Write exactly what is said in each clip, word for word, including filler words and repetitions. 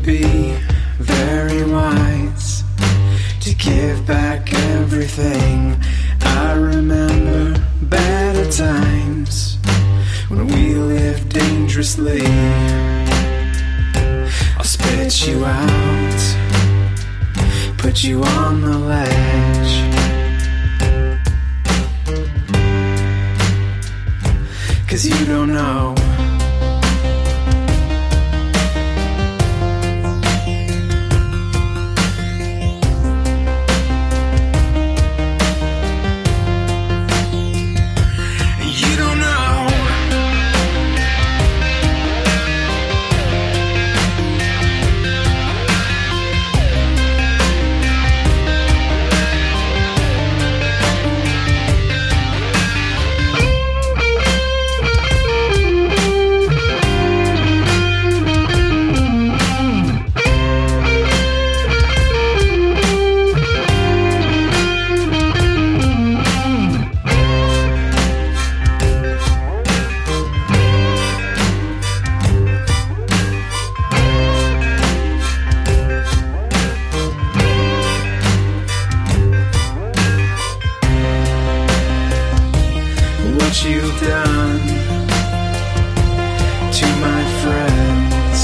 be very wise to give back everything. I remember better times when we lived dangerously. I'll spit you out, put you on the ledge, 'cause you don't know. What you've done to my friends,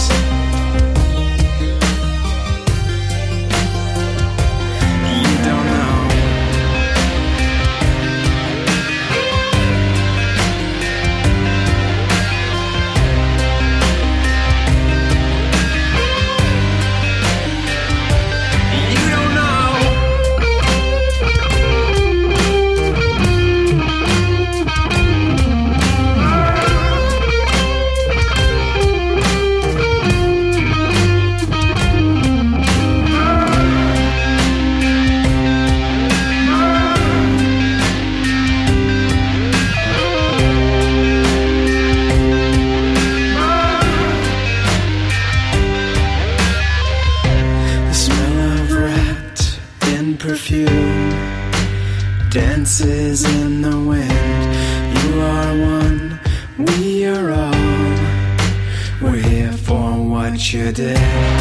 you don't know. You don't know. Perfume dances in the wind. You are one, we are all. We're here for what you did.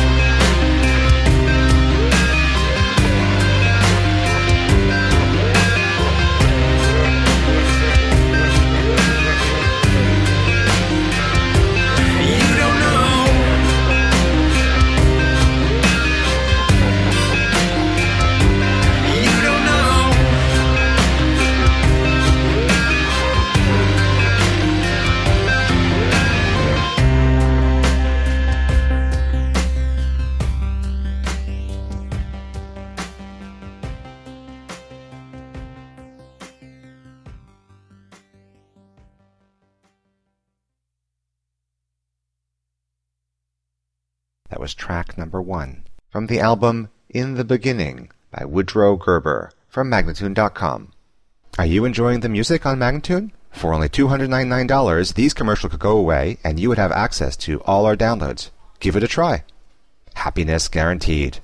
That was track number one from the album In the Beginning by Woodrow Gerber from Magnatune dot com. Are you enjoying the music on Magnatune? For only two hundred ninety-nine dollars, these commercials could go away and you would have access to all our downloads. Give it a try. Happiness guaranteed.